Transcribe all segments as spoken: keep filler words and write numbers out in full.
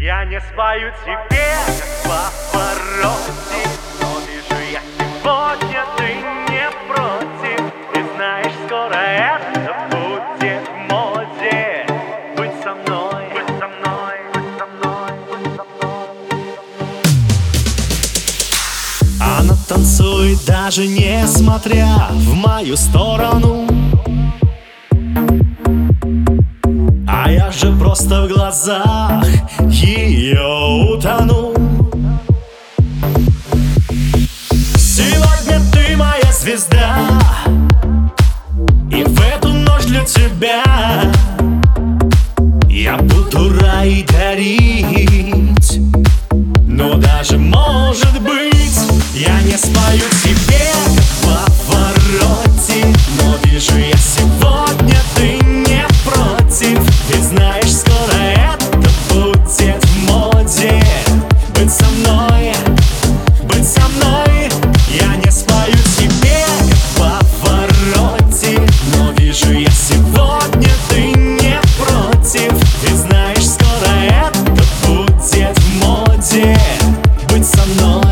Я не спою тебе, как папаротти, но вижу я сегодня, ты не против. И знаешь, скоро это будет в моде. Быть со мной, быть со мной, быть со мной, быть со мной. Она танцует, даже не смотря в мою сторону. А я же просто в глазах ее утону. Сегодня ты моя звезда, и в эту ночь для тебя я буду рай дарить. Но даже может быть я не спою тебе, как Паваротти, но вижу я сегодня, ты не против. Ты знаешь, скоро это будет в моде. Быть со мной, быть со мной. Я не спою тебе, как Паваротти, но вижу я сегодня, ты не против. Ты знаешь, скоро это будет в моде. Быть со мной.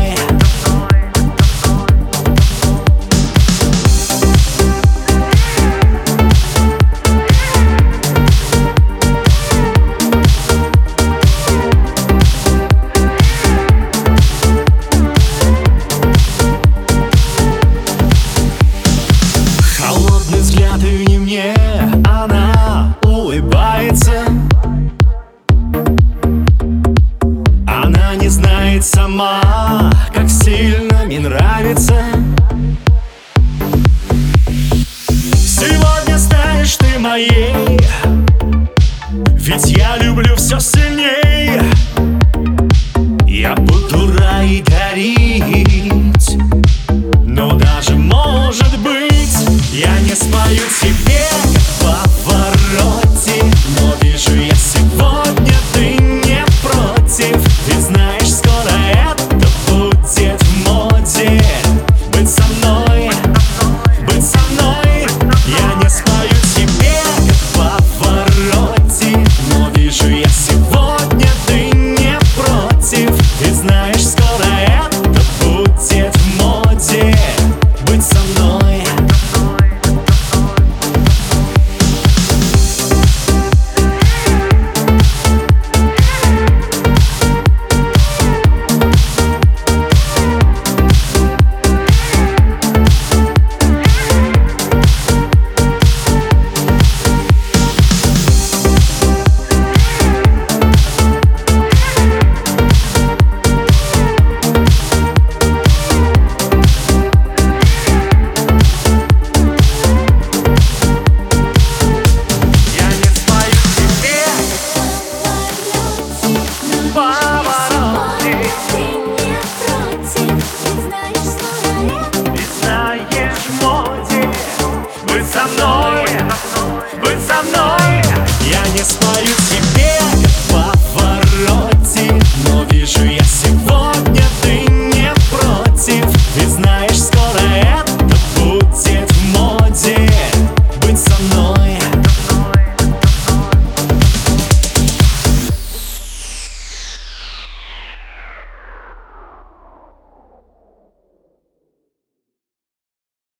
И мне она улыбается. Она не знает сама,